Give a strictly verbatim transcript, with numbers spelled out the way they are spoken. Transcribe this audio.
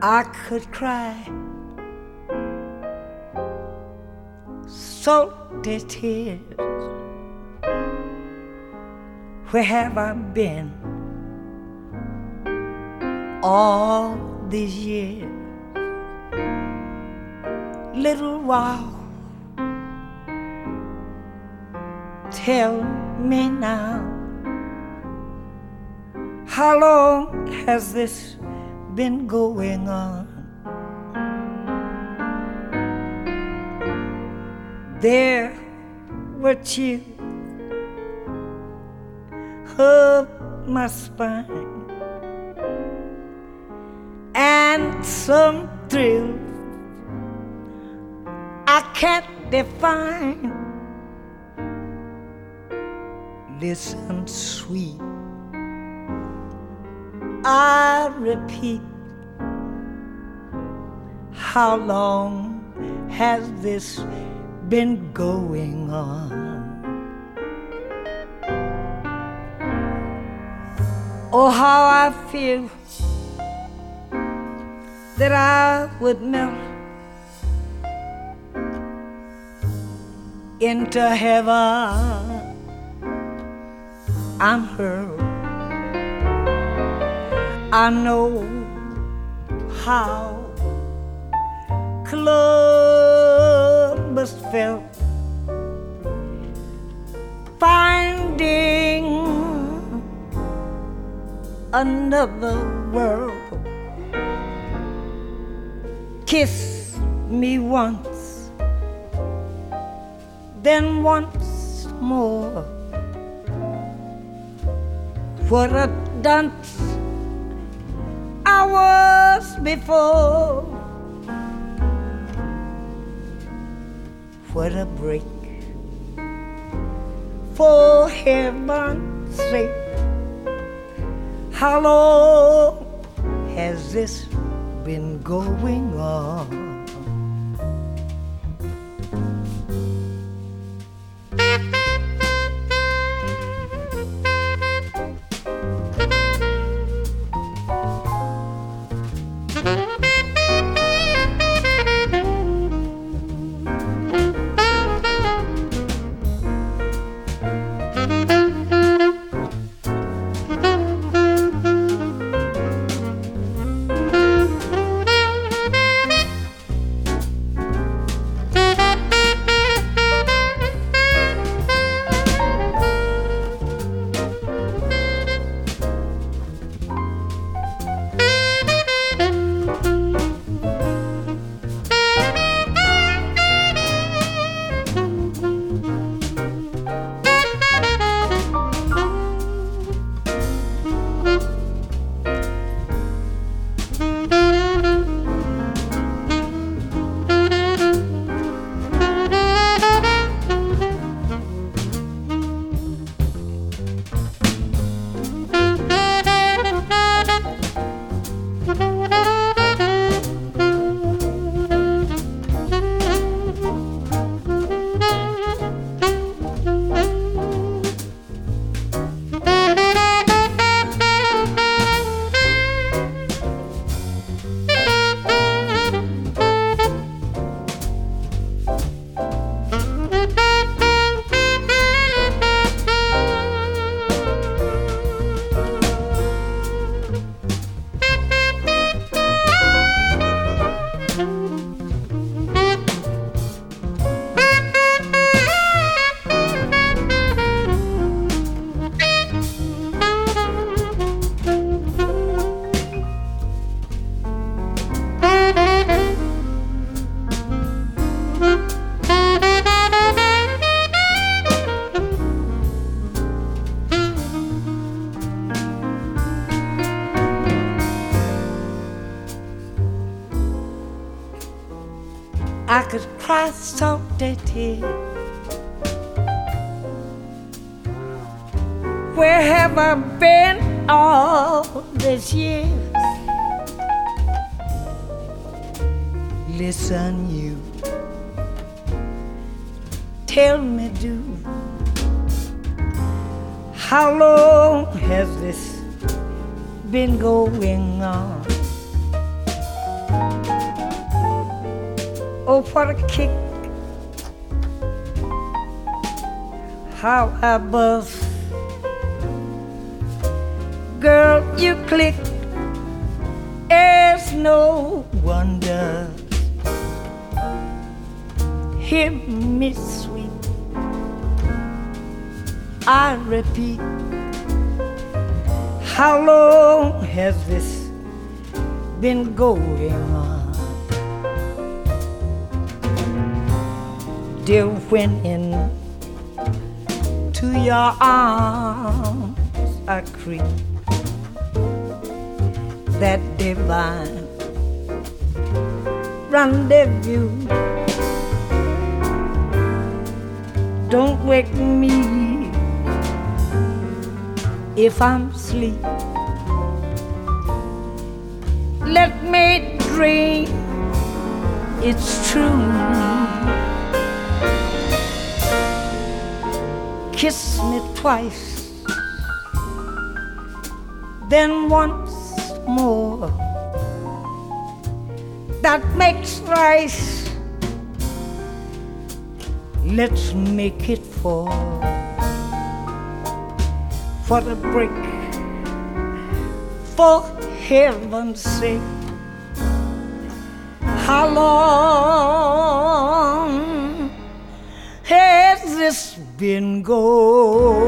I could cry salty tears. Where have I been all these years? Little while, tell me now, how long has this been going on? There were chills up my spine and some thrill I can't define. Listen, sweet, I repeat, how long has this been going on? Oh, how I feel that I would melt into heaven. I'm hurt. I know how Columbus felt finding another world. Kiss me once, then once more. What a dunce I was before. What a break, for heaven's sake. How long has this been going on? I could cry salty tears. Where have I been all these years? Listen, you, tell me, do, how long has this been going on? Oh, for a kick, how I buzz. Girl, you click as no one does. Hear me, sweet, I repeat. How long has this been going on? Dear, when into your arms I creep, that divine rendezvous. Don't wake me if I'm asleep. Let me dream it's true. Kiss me twice, then once more. That makes rice. Let's make it four. For the break, for heaven's sake. How long has this been going